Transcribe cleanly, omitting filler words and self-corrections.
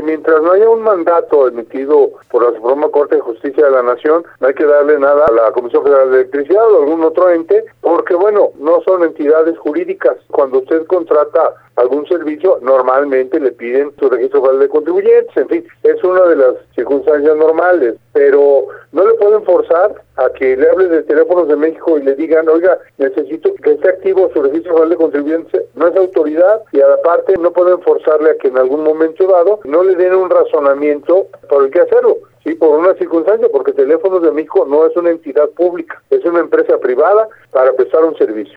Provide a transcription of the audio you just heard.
mientras no haya un mandato emitido por la Suprema Corte de Justicia de la Nación, no hay que darle nada a la Comisión Federal de Electricidad o algún otro ente, porque bueno, no son entidades jurídicas. Cuando usted contrata algún servicio, normalmente le piden su registro federal de contribuyentes, en fin, es una de las circunstancias normales, pero no le pueden forzar a que le hable de Teléfonos de México y le digan, oiga, necesito que esté activo su registro federal de contribuyentes. No es autoridad y aparte no pueden forzarle a que en algún momento dado no le den un razonamiento por el que hacerlo. Sí, por una circunstancia, porque Teléfonos de México no es una entidad pública, es una empresa privada para prestar un servicio.